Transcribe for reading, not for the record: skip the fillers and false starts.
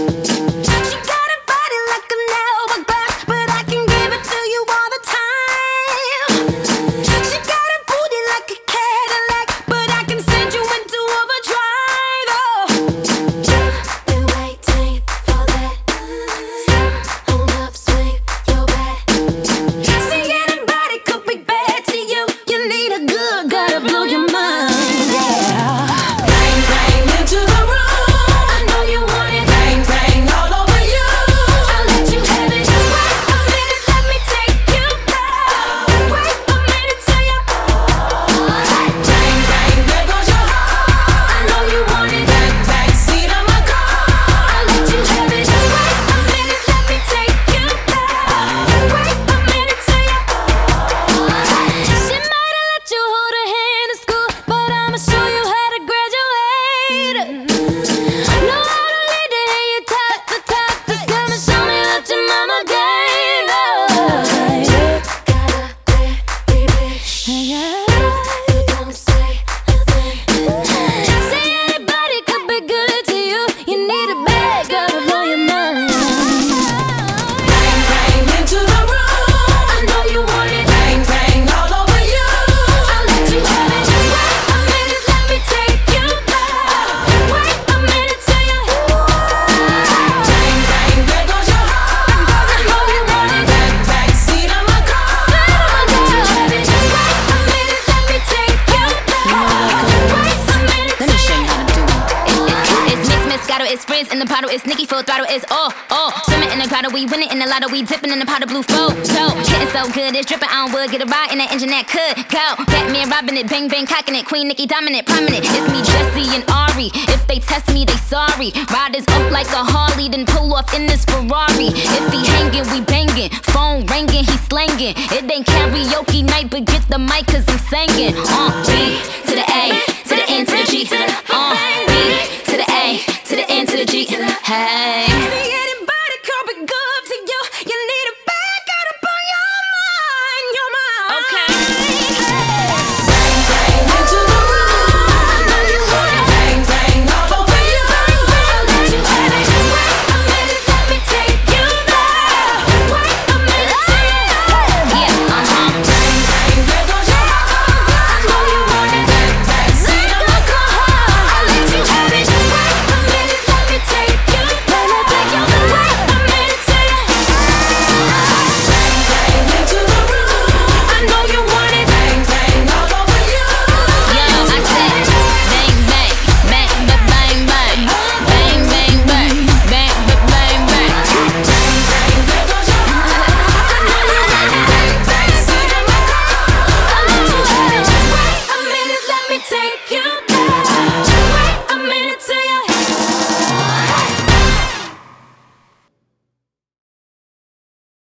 She got a body like an hourglass, but I can give it to you all the time. She got a booty like a Cadillac, but I can send you into overdrive. Oh, been waiting for that. Hold up, swing your back. See, anybody could be bad to you. You need a good guy to blow your mind. Yeah. Bang, bang into the room. I know you want it. Bang, bang all over you. I'll let you have it. Wait a minute, let me take you back. Wait a minute till you. Bang, bang, there goes your heart. I know you want it. Back seat of my car. I'll let you have it. Wait a minute, let me take you back. Wait a minute till you. She might have let you hold her hand in school, but I'ma show you how to graduate. Know how to lead it and you top the top. Just come and show me what your mama gave us. Got a baby, you don't say a thing. Say anybody could be good to you. You need a bad girl to blow your mind. Bang, bang into the room. I know you want it. Bang, bang all over you. I'll let you have it. Wait a minute, let me take you back. Wait a minute till you. Bang, bang, there goes your heart. I know you want it. Back seat of my car. I'll let you have it. Wait a minute, let me take you back. Wait a minute Let me show you how to do it. It's mixed, Moscato, it's frizz in the bottle, it's Nicki full throttle, it's all. Swimming in the grotto, we winning in the lotto, we dipping in the pot of blue photo. Getting so good, it's dripping on wood, get a ride in that engine that could go. Batman robbing it, bang bang cocking it, Queen Nicki dominant, prominent. It's me, Jesse and Ari. If they test me, they sorry. Riders up like a Harley, then pull off in this Ferrari. If he hanging, we banging. Phone ringing, he slanging. It ain't karaoke night, but get the mic 'cause I'm singing. B to the A, to the N, to the G, B to the